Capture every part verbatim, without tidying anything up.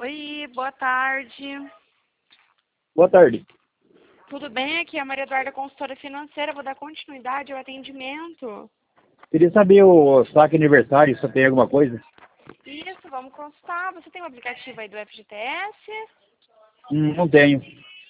Oi, boa tarde. Boa tarde. Tudo bem? Aqui é a Maria Eduarda, consultora financeira. Vou dar continuidade ao atendimento. Queria saber o saque aniversário, se tem alguma coisa. Isso, vamos consultar. Você tem um aplicativo aí do F G T S? Hum, não tenho.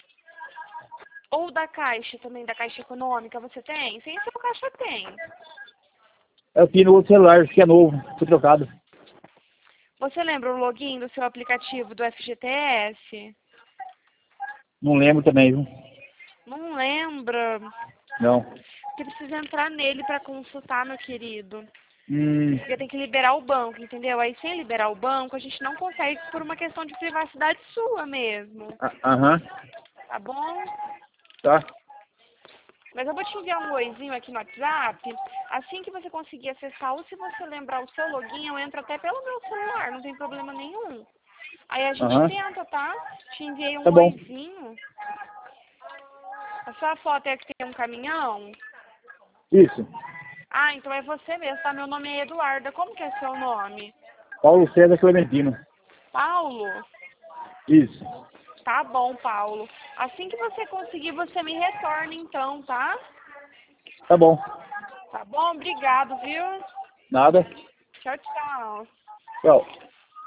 Ou da Caixa também, da Caixa Econômica, você tem? Sem ser o Caixa tem. Eu tenho no outro celular, acho que é novo, foi trocado. Você lembra o login do seu aplicativo do F G T S? Não lembro também, viu? Não lembra? Não. Você precisa entrar nele para consultar, meu querido. Hum, Porque tem que liberar o banco, entendeu? Aí sem liberar o banco, a gente não consegue por uma questão de privacidade sua mesmo. a- aham, Tá bom? tá. Mas eu vou te enviar um oizinho aqui no WhatsApp. Assim que você conseguir acessar, ou se você lembrar o seu login, eu entro até pelo meu celular, não tem problema nenhum. Aí a gente Aham, tenta, tá? Te enviei tá um bom. oizinho. A sua foto é a que tem um caminhão? Isso. Ah, então é você mesmo, tá? Meu nome é Eduarda. Como que é seu nome? Paulo César Clementino. Paulo? Isso. Tá bom, Paulo. Assim que você conseguir, você me retorna então, tá? Tá bom. Tá bom? Obrigado, viu? Nada. Tchau, tchau. Tchau.